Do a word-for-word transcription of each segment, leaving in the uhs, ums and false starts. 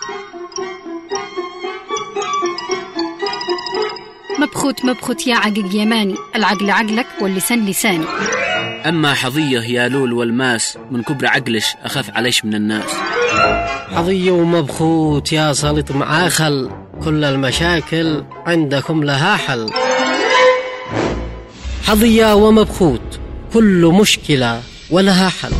مبخوت مبخوت يا عقق يماني، العقل عقلك واللسان لساني. أما حظية يا لول والماس، من كبر عقلش أخاف عليش من الناس. حظية ومبخوت يا سلط معاخل، كل المشاكل عندكم لها حل. حظية ومبخوت كل مشكلة ولها حل.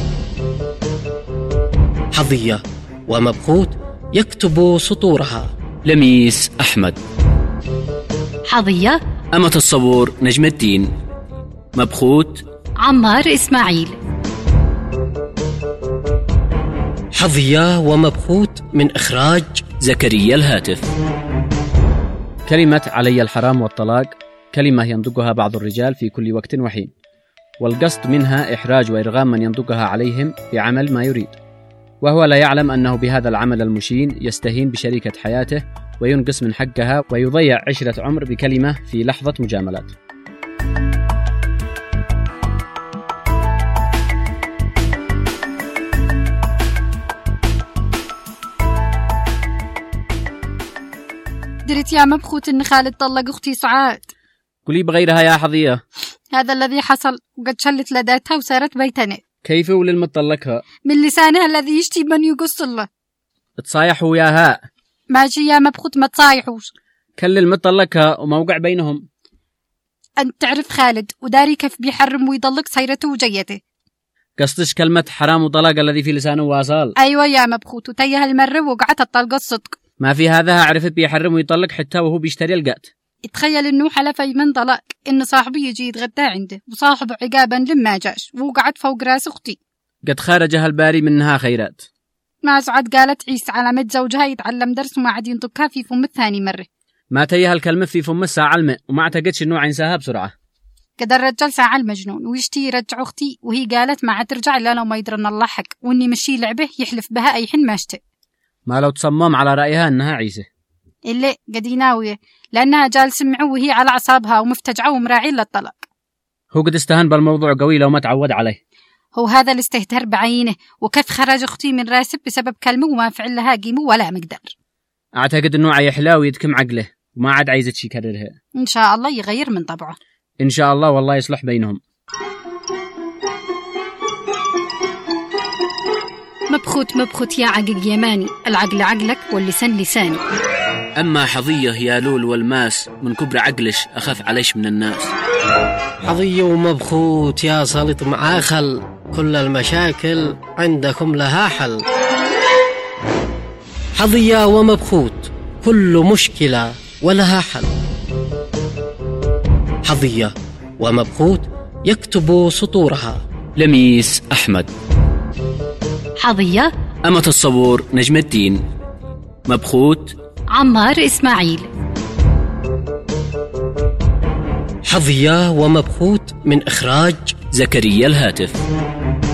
حظية ومبخوت يكتب سطورها لميس أحمد. حظية أمة الصبور نجم الدين. مبخوت عمار إسماعيل. حظية ومبخوت من إخراج زكريا الهاتف. كلمة علي الحرام والطلاق كلمة ينطقها بعض الرجال في كل وقت وحين، والقصد منها إحراج وإرغام من ينطقها عليهم بعمل ما يريد، وهو لا يعلم أنه بهذا العمل المشين يستهين بشريكة حياته وينقص من حقها ويضيع عشرة عمر بكلمة في لحظة مجاملات. دريت يا مبخوت إن خالد طلق أختي سعاد. قولي بغيرها يا حظية. هذا الذي حصل، وقد شلت لداتها وسارت بيتنا. كيف وللمطلقها؟ من لسانها الذي يشتي من يقص الله. تصايحوا ياها. ماشي يا مبخوت ما تصايحوش. كل المطلقها وموقع بينهم. أنت تعرف خالد وداري كيف بيحرم ويضلق سيرته وجيته. قصدش كلمة حرام وطلاق الذي في لسانه واصال. أيوة يا مبخوت، وتيها المرة وقعت الطلقة الصدق. ما في هذا عرفت بيحرم ويطلق حتى وهو بيشتري القات. اتخيل إنه حلف من طلاق إن صاحبي يجي يتغدى عنده، وصاحبه عقابا لما جاش وقعت فوق راس أختي. قد خارجها الباري منها خيرات. ما سعد قالت عيسى على مد زوجها يتعلم درس وما عاد ينطقها في فم الثاني مرة. ما تيها الكلمة في فم الساعة الماء وما اعتقدش إنه عينساها بسرعة. قدر الرجال ساعة المجنون ويشتي يرجع أختي، وهي قالت ما عاد ترجع إلا لو ما يدرن الله حق، وإني مشي لعبه يحلف بها أي حين ما اشتى. ما لو تصمم على رأيها إنها عيسى اللي قد يناويه، لأنها جال سمعوا وهي على أعصابها ومفتجعة ومراعي للطلاق. هو قد استهان بالموضوع قوي لو ما تعود عليه. هو هذا اللي استهتر بعينه، وكيف خرج أختي من راسب بسبب كلمة وما فعل لها قيمة ولا مقدار. أعتقد إنه عيحلا ويتكم عقله وما عاد عايزة شي يكررها. إن شاء الله يغير من طبعه. إن شاء الله والله يصلح بينهم. مبخوت مبخوت يا عقق يماني، العقل عقلك واللسان لساني. أما حظية يا لول والماس، من كبر عقلش أخاف عليش من الناس. حظية ومبخوت يا سلط معاخل، كل المشاكل عندكم لها حل. حظية ومبخوت كل مشكلة ولها حل. حظية ومبخوت يكتب سطورها لميس أحمد. حظية أمة الصبور نجم الدين. مبخوت عمار إسماعيل. حظية ومبخوت من إخراج زكريا الهاتف.